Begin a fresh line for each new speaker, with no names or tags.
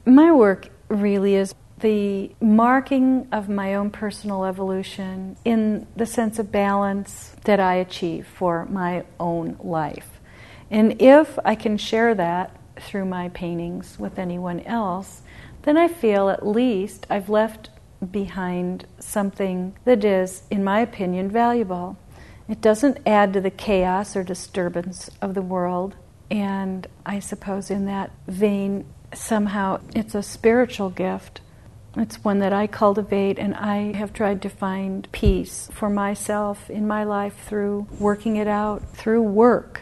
My work really is the marking of my own personal evolution in the sense of balance that I achieve for my own life. And if I can share that through my paintings with anyone else, then I feel at least I've left behind something that is, in my opinion, valuable. It doesn't add to the chaos or disturbance of the world. And I suppose in that vein, somehow it's a spiritual gift. It's one that I cultivate, and I have tried to find peace for myself in my life through working it out, through work.